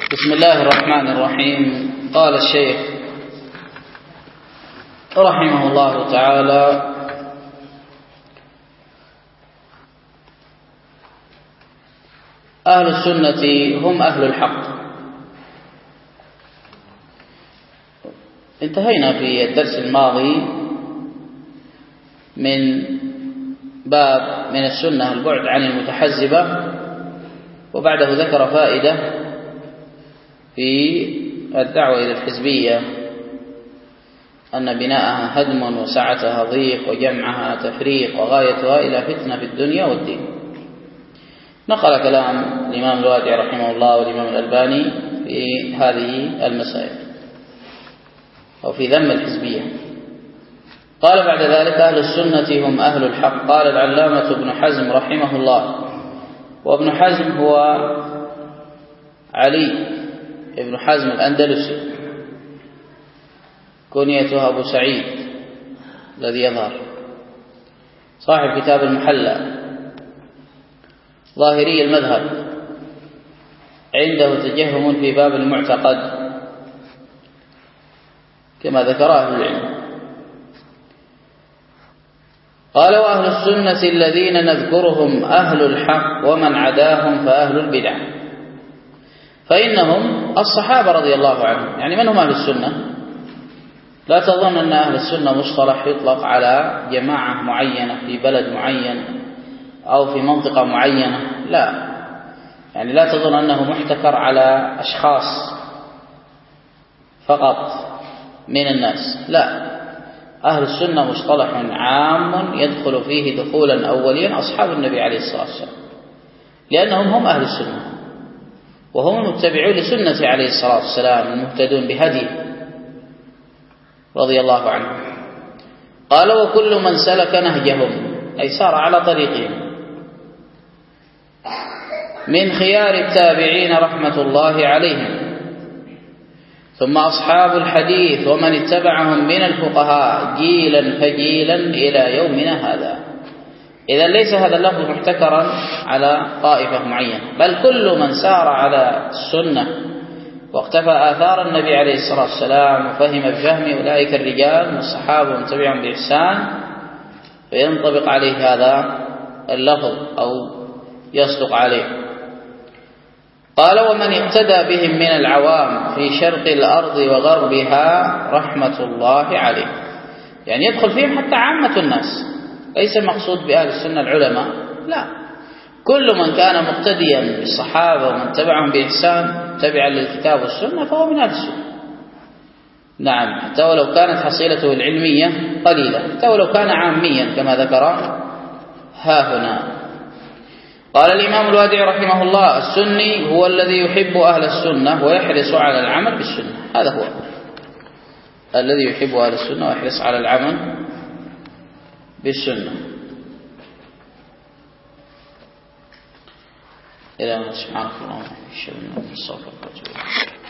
بسم الله الرحمن الرحيم. قال الشيخ رحمه الله تعالى: أهل السنة هم أهل الحق. انتهينا في الدرس الماضي من باب من السنة البعد عن المتحزبة، وبعده ذكر فائدة في الدعوة إلى الحزبية، أن بناءها هدم وسعتها ضيق وجمعها تفريق وغايتها إلى فتنة في الدنيا والدين. نقل كلام الإمام الوادعي رحمه الله والإمام الألباني في هذه المسائل أو في ذم الحزبية. قال بعد ذلك: أهل السنة هم أهل الحق. قال العلامة ابن حزم رحمه الله، وابن حزم هو علي ابن حزم الأندلسي، كنيته أبو سعيد الذي يظهر، صاحب كتاب المحلى، ظاهري المذهب، عنده تجهم في باب المعتقد كما ذكر أهل العلم. قال: وأهل السنة الذين نذكرهم أهل الحق، ومن عداهم فأهل البدع. فإنهم الصحابة رضي الله عنهم. يعني من هم أهل السنة؟ لا تظن أن أهل السنة مصطلح يطلق على جماعة معينة في بلد معين أو في منطقة معينة، لا. يعني لا تظن أنه محتكر على أشخاص فقط من الناس، لا. أهل السنة مصطلح عام يدخل فيه دخولا أوليا أصحاب النبي عليه الصلاة والسلام، لأنهم هم أهل السنة، وهم المتبعون لسنة عليه الصلاة والسلام، المهتدون بهديه رضي الله عنه. قال: وكل من سلك نهجهم، أي سار على طريقهم، من خيار التابعين رحمة الله عليهم، ثم أصحاب الحديث ومن اتبعهم من الفقهاء جيلا فجيلا إلى يومنا هذا. إذا ليس هذا اللفظ محتكرا على طائفة معينة، بل كل من سار على السنة واقتفى آثار النبي عليه الصلاة والسلام وفهم بفهم أولئك الرجال من الصحابة ومن تبعهم بإحسان، فينطبق عليه هذا اللفظ أو يصدق عليه. قال: ومن اقتدى بهم من العوام في شرق الأرض وغربها رحمة الله عليه. يعني يدخل فيهم حتى عامة الناس، ليس المقصود بأهل السنة العلماء، لا، كل من كان مقتديا بالصحابة ومن تبعهم بإحسان تبعا للكتاب والسنة فهو من أهل السنة. نعم، حتى ولو كانت حصيلته العلمية قليلة، حتى ولو كان عاميا كما ذكر ها هنا. قال الإمام الوادعي رحمه الله: السني هو الذي يحب أهل السنة ويحرص على العمل بالسنة. هذا هو الذي يحب أهل السنة ويحرص على العمل بالسنة. إلى سبحانك اللهم وبحمدك، أشهد أن لا إله إلا أنت، أستغفرك وأتوب إليك.